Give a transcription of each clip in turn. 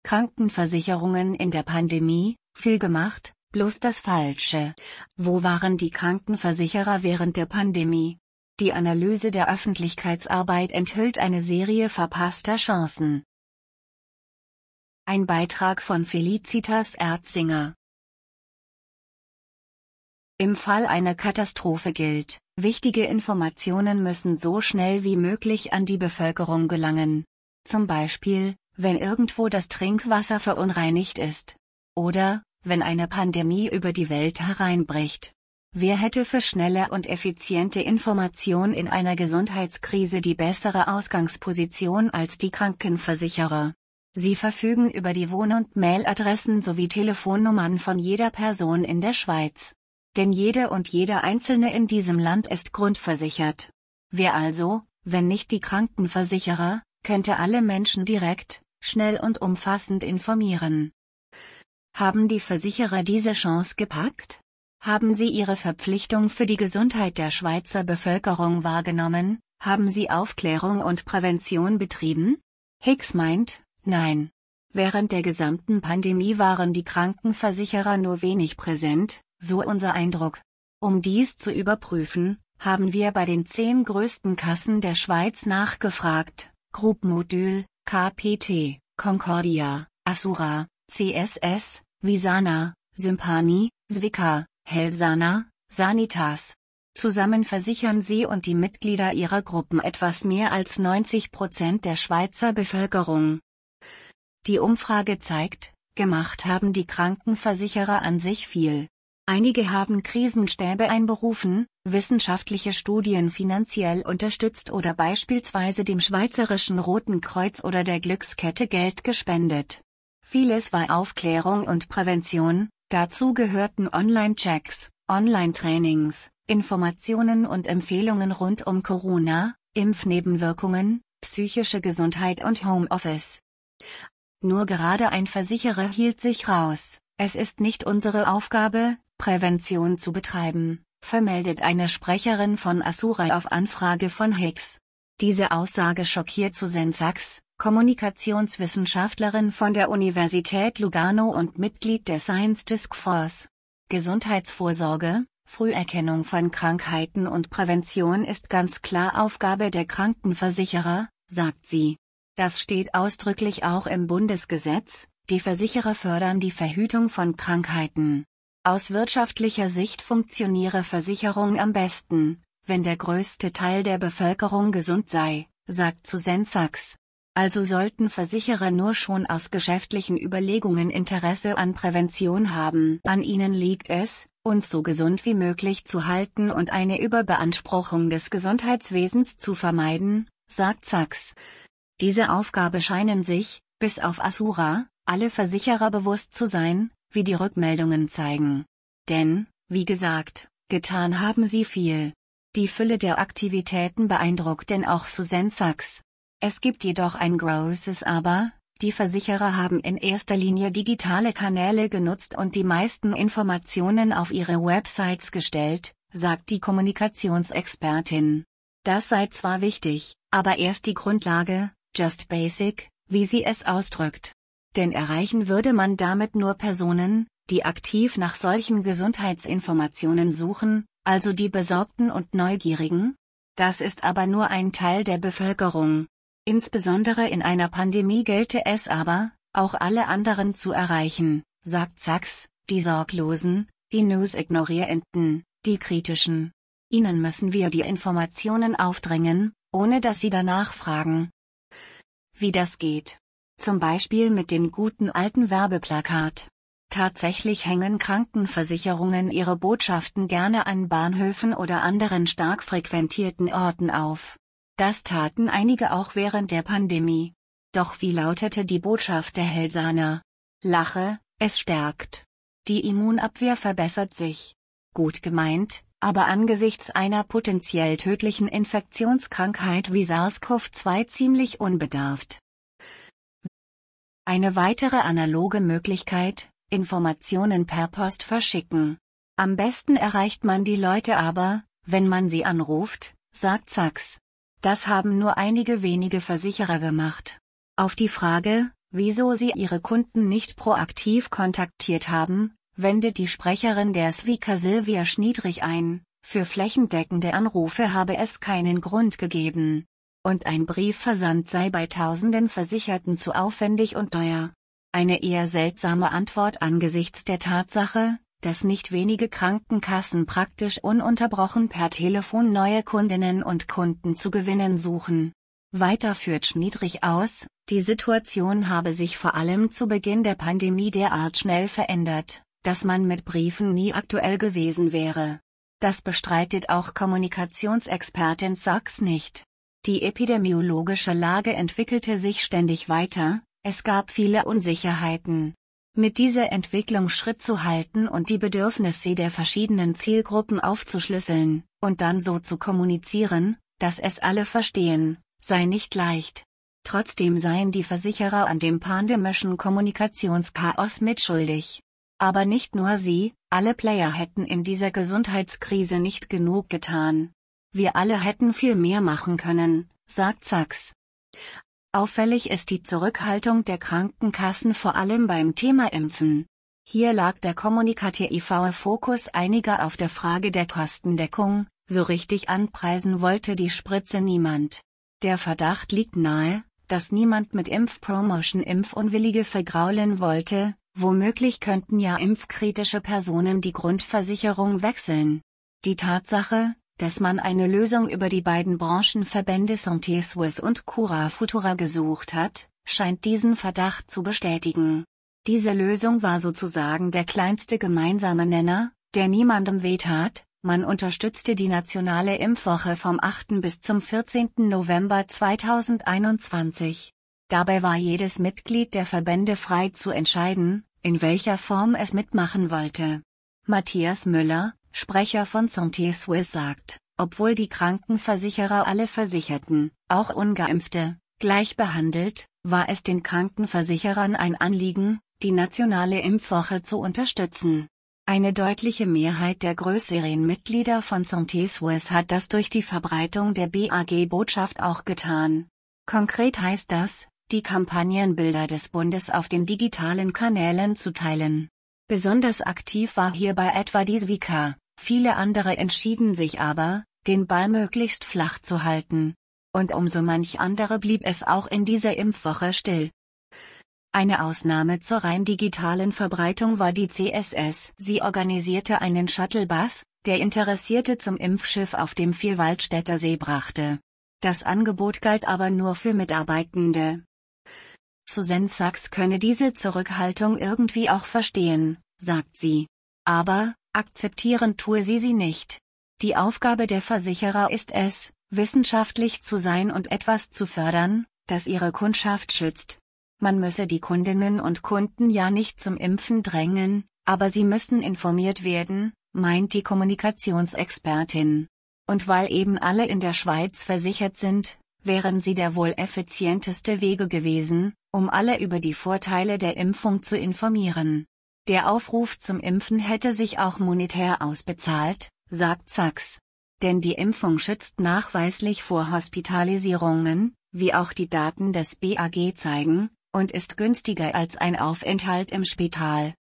Krankenversicherungen in der Pandemie, viel gemacht, bloß das Falsche. Wo waren die Krankenversicherer während der Pandemie? Die Analyse der Öffentlichkeitsarbeit enthüllt eine Serie verpasster Chancen. Ein Beitrag von Felicitas Erzinger. Im Fall einer Katastrophe gilt, wichtige Informationen müssen so schnell wie möglich an die Bevölkerung gelangen. Zum Beispiel, wenn irgendwo das Trinkwasser verunreinigt ist. Oder, wenn eine Pandemie über die Welt hereinbricht. Wer hätte für schnelle und effiziente Information in einer Gesundheitskrise die bessere Ausgangsposition als die Krankenversicherer? Sie verfügen über die Wohn- und Mailadressen sowie Telefonnummern von jeder Person in der Schweiz. Denn jede und jeder Einzelne in diesem Land ist grundversichert. Wer also, wenn nicht die Krankenversicherer, könnte alle Menschen direkt, schnell und umfassend informieren? Haben die Versicherer diese Chance gepackt? Haben sie ihre Verpflichtung für die Gesundheit der Schweizer Bevölkerung wahrgenommen? Haben sie Aufklärung und Prävention betrieben? Hicks meint, nein. Während der gesamten Pandemie waren die Krankenversicherer nur wenig präsent, so unser Eindruck. Um dies zu überprüfen, haben wir bei den 10 größten Kassen der Schweiz nachgefragt: Groupe Modul, KPT, Concordia, Assura, CSS, Visana, Sympani, Zwickau, Helsana, Sanitas. Zusammen versichern sie und die Mitglieder ihrer Gruppen etwas mehr als 90% der Schweizer Bevölkerung. Die Umfrage zeigt, gemacht haben die Krankenversicherer an sich viel. Einige haben Krisenstäbe einberufen, wissenschaftliche Studien finanziell unterstützt oder beispielsweise dem Schweizerischen Roten Kreuz oder der Glückskette Geld gespendet. Vieles war Aufklärung und Prävention, dazu gehörten Online-Checks, Online-Trainings, Informationen und Empfehlungen rund um Corona, Impfnebenwirkungen, psychische Gesundheit und Homeoffice. Nur gerade ein Versicherer hielt sich raus: Es ist nicht unsere Aufgabe, Prävention zu betreiben, vermeldet eine Sprecherin von Assura auf Anfrage von Hicks. Diese Aussage schockiert Suzanne Sachs, Kommunikationswissenschaftlerin von der Universität Lugano und Mitglied der Science Task Force. Gesundheitsvorsorge, Früherkennung von Krankheiten und Prävention ist ganz klar Aufgabe der Krankenversicherer, sagt sie. Das steht ausdrücklich auch im Bundesgesetz: Die Versicherer fördern die Verhütung von Krankheiten. Aus wirtschaftlicher Sicht funktioniere Versicherung am besten, wenn der größte Teil der Bevölkerung gesund sei, sagt Suzanne Sachs. Also sollten Versicherer nur schon aus geschäftlichen Überlegungen Interesse an Prävention haben. An ihnen liegt es, uns so gesund wie möglich zu halten und eine Überbeanspruchung des Gesundheitswesens zu vermeiden, sagt Sachs. Diese Aufgabe scheinen sich, bis auf Assura, alle Versicherer bewusst zu sein, wie die Rückmeldungen zeigen. Denn, wie gesagt, getan haben sie viel. Die Fülle der Aktivitäten beeindruckt denn auch Suzanne Sachs. Es gibt jedoch ein großes Aber: Die Versicherer haben in erster Linie digitale Kanäle genutzt und die meisten Informationen auf ihre Websites gestellt, sagt die Kommunikationsexpertin. Das sei zwar wichtig, aber erst die Grundlage, just basic, wie sie es ausdrückt. Denn erreichen würde man damit nur Personen, die aktiv nach solchen Gesundheitsinformationen suchen, also die Besorgten und Neugierigen. Das ist aber nur ein Teil der Bevölkerung. Insbesondere in einer Pandemie gelte es aber, auch alle anderen zu erreichen, sagt Sachs: Die Sorglosen, die News-Ignorierenden, die Kritischen. Ihnen müssen wir die Informationen aufdrängen, ohne dass sie danach fragen. Wie das geht? Zum Beispiel mit dem guten alten Werbeplakat. Tatsächlich hängen Krankenversicherungen ihre Botschaften gerne an Bahnhöfen oder anderen stark frequentierten Orten auf. Das taten einige auch während der Pandemie. Doch wie lautete die Botschaft der Helsana? Lache, es stärkt. Die Immunabwehr verbessert sich. Gut gemeint, aber angesichts einer potenziell tödlichen Infektionskrankheit wie SARS-CoV-2 ziemlich unbedarft. Eine weitere analoge Möglichkeit: Informationen per Post verschicken. Am besten erreicht man die Leute aber, wenn man sie anruft, sagt Sachs. Das haben nur einige wenige Versicherer gemacht. Auf die Frage, wieso sie ihre Kunden nicht proaktiv kontaktiert haben, wendet die Sprecherin der SWICA Silvia Schniedrich ein. Für flächendeckende Anrufe habe es keinen Grund gegeben. Und ein Briefversand sei bei tausenden Versicherten zu aufwendig und teuer. Eine eher seltsame Antwort angesichts der Tatsache, dass nicht wenige Krankenkassen praktisch ununterbrochen per Telefon neue Kundinnen und Kunden zu gewinnen suchen. Weiter führt Schniedrich aus, die Situation habe sich vor allem zu Beginn der Pandemie derart schnell verändert, dass man mit Briefen nie aktuell gewesen wäre. Das bestreitet auch Kommunikationsexpertin Sachs nicht. Die epidemiologische Lage entwickelte sich ständig weiter, es gab viele Unsicherheiten. Mit dieser Entwicklung Schritt zu halten und die Bedürfnisse der verschiedenen Zielgruppen aufzuschlüsseln, und dann so zu kommunizieren, dass es alle verstehen, sei nicht leicht. Trotzdem seien die Versicherer an dem pandemischen Kommunikationschaos mitschuldig. Aber nicht nur sie, alle Player hätten in dieser Gesundheitskrise nicht genug getan. Wir alle hätten viel mehr machen können, sagt Sachs. Auffällig ist die Zurückhaltung der Krankenkassen vor allem beim Thema Impfen. Hier lag der kommunikative Fokus einiger auf der Frage der Kostendeckung, so richtig anpreisen wollte die Spritze niemand. Der Verdacht liegt nahe, dass niemand mit Impfpromotion Impfunwillige vergraulen wollte, womöglich könnten ja impfkritische Personen die Grundversicherung wechseln. Die Tatsache, dass man eine Lösung über die beiden Branchenverbände Santé Suisse und Cura Futura gesucht hat, scheint diesen Verdacht zu bestätigen. Diese Lösung war sozusagen der kleinste gemeinsame Nenner, der niemandem wehtat. Man unterstützte die nationale Impfwoche vom 8. bis zum 14. November 2021. Dabei war jedes Mitglied der Verbände frei zu entscheiden, in welcher Form es mitmachen wollte. Matthias Müller, Sprecher von Santé Suisse sagt, obwohl die Krankenversicherer alle Versicherten, auch Ungeimpfte, gleich behandelt, war es den Krankenversicherern ein Anliegen, die nationale Impfwoche zu unterstützen. Eine deutliche Mehrheit der größeren Mitglieder von Santé Suisse hat das durch die Verbreitung der BAG-Botschaft auch getan. Konkret heißt das, die Kampagnenbilder des Bundes auf den digitalen Kanälen zu teilen. Besonders aktiv war hierbei etwa die SWICA, viele andere entschieden sich aber, den Ball möglichst flach zu halten. Und so manch andere blieb es auch in dieser Impfwoche still. Eine Ausnahme zur rein digitalen Verbreitung war die CSS. Sie organisierte einen Shuttlebus, der Interessierte zum Impfschiff auf dem Vierwaldstätter See brachte. Das Angebot galt aber nur für Mitarbeitende. Susan Sachs könne diese Zurückhaltung irgendwie auch verstehen, sagt sie. Aber, akzeptieren tue sie nicht. Die Aufgabe der Versicherer ist es, wissenschaftlich zu sein und etwas zu fördern, das ihre Kundschaft schützt. Man müsse die Kundinnen und Kunden ja nicht zum Impfen drängen, aber sie müssen informiert werden, meint die Kommunikationsexpertin. Und weil eben alle in der Schweiz versichert sind, wären sie der wohl effizienteste Wege gewesen, um alle über die Vorteile der Impfung zu informieren. Der Aufruf zum Impfen hätte sich auch monetär ausbezahlt, sagt Sachs. Denn die Impfung schützt nachweislich vor Hospitalisierungen, wie auch die Daten des BAG zeigen, und ist günstiger als ein Aufenthalt im Spital.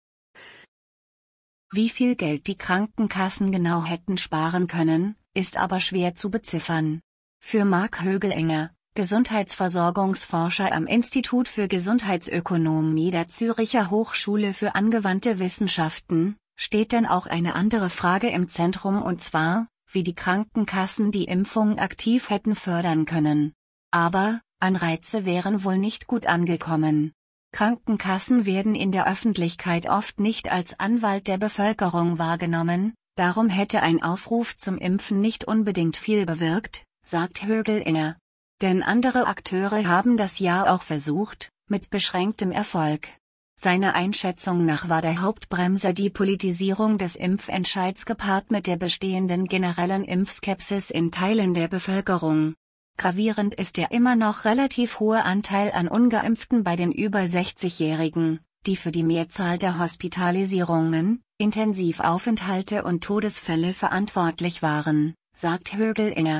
Wie viel Geld die Krankenkassen genau hätten sparen können, ist aber schwer zu beziffern. Für Marc Högelenger, Gesundheitsversorgungsforscher am Institut für Gesundheitsökonomie der Zürcher Hochschule für angewandte Wissenschaften, steht denn auch eine andere Frage im Zentrum, und zwar, wie die Krankenkassen die Impfung aktiv hätten fördern können. Aber, Anreize wären wohl nicht gut angekommen. Krankenkassen werden in der Öffentlichkeit oft nicht als Anwalt der Bevölkerung wahrgenommen, darum hätte ein Aufruf zum Impfen nicht unbedingt viel bewirkt, sagt Högelenger. Denn andere Akteure haben das ja auch versucht, mit beschränktem Erfolg. Seiner Einschätzung nach war der Hauptbremser die Politisierung des Impfentscheids gepaart mit der bestehenden generellen Impfskepsis in Teilen der Bevölkerung. Gravierend ist der immer noch relativ hohe Anteil an Ungeimpften bei den über 60-Jährigen, die für die Mehrzahl der Hospitalisierungen, Intensivaufenthalte und Todesfälle verantwortlich waren, sagt Högelenger.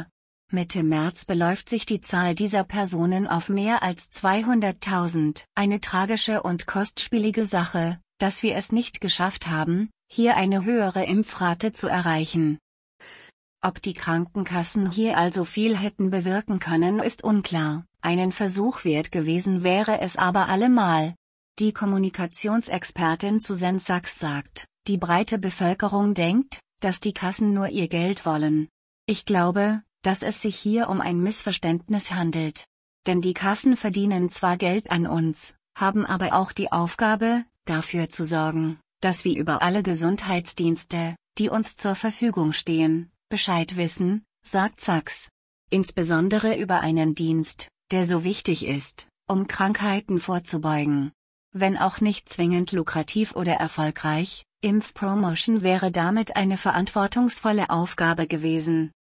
Mitte März beläuft sich die Zahl dieser Personen auf mehr als 200.000. Eine tragische und kostspielige Sache, dass wir es nicht geschafft haben, hier eine höhere Impfrate zu erreichen. Ob die Krankenkassen hier also viel hätten bewirken können, ist unklar. Einen Versuch wert gewesen wäre es aber allemal. Die Kommunikationsexpertin Susan Sachs sagt, die breite Bevölkerung denkt, dass die Kassen nur ihr Geld wollen. Ich glaube, dass es sich hier um ein Missverständnis handelt. Denn die Kassen verdienen zwar Geld an uns, haben aber auch die Aufgabe, dafür zu sorgen, dass wir über alle Gesundheitsdienste, die uns zur Verfügung stehen, Bescheid wissen, sagt Sachs. Insbesondere über einen Dienst, der so wichtig ist, um Krankheiten vorzubeugen. Wenn auch nicht zwingend lukrativ oder erfolgreich, Impfpromotion wäre damit eine verantwortungsvolle Aufgabe gewesen.